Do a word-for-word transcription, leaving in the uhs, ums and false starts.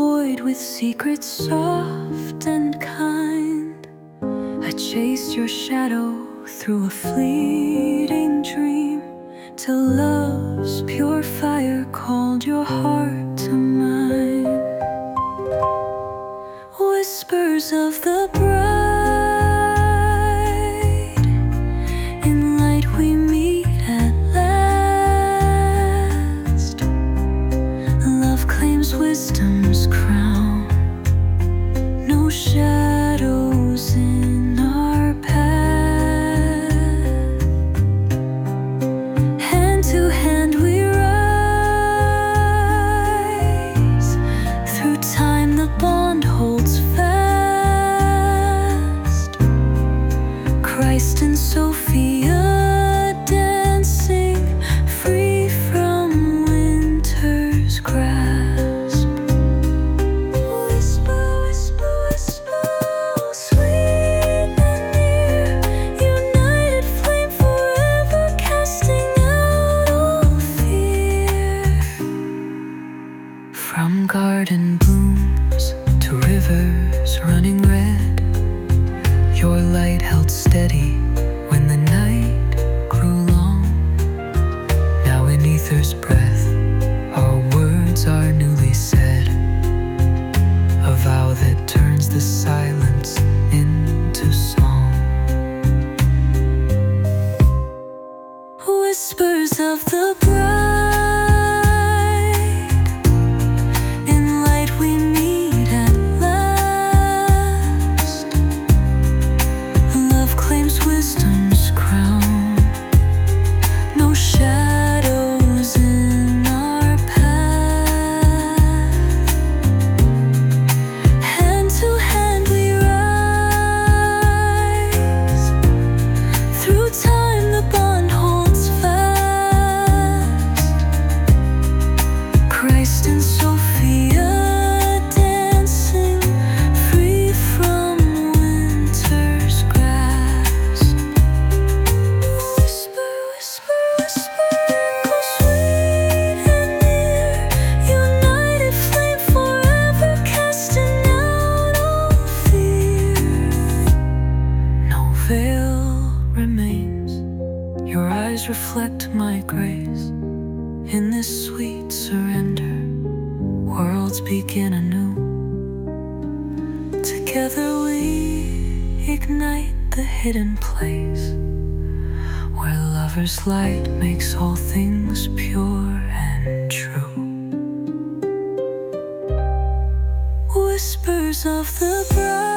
void with secrets soft and kind. I chased your shadow through a fleeting dream, till love's pure fire called your heart to mine. Whispers of the bride, in light we meet at last. Love claims wisdom's crown, no shadows in our path. Hand to hand we rise, through time the bond holds fast. Christ and Sophia dancing, free from winter's grasp. Whisper, whisper, whisper, oh sweet and near, united flame forever, casting out all fear. From garden blooms to rivers running red, your light held steady when the night grew long. Now in ether's breath, our words are newly said, a vow that turns the silence into song. Whispers of the bride, in light we meet at last. Love claims wisdom's crown, no shadows in our path. Hand to hand we rise, through time the bond holds fast. Christ and Sophia dancing, free from winter's grasp. Whisper, whisper, whisper, echo sweet and near, united flame forever, casting out all fear. No veil remains, your eyes reflect my grace. In this sweet surrender, worlds begin anew. Together we ignite the hidden place, where lover's light makes all things pure and true. Whispers of the bride.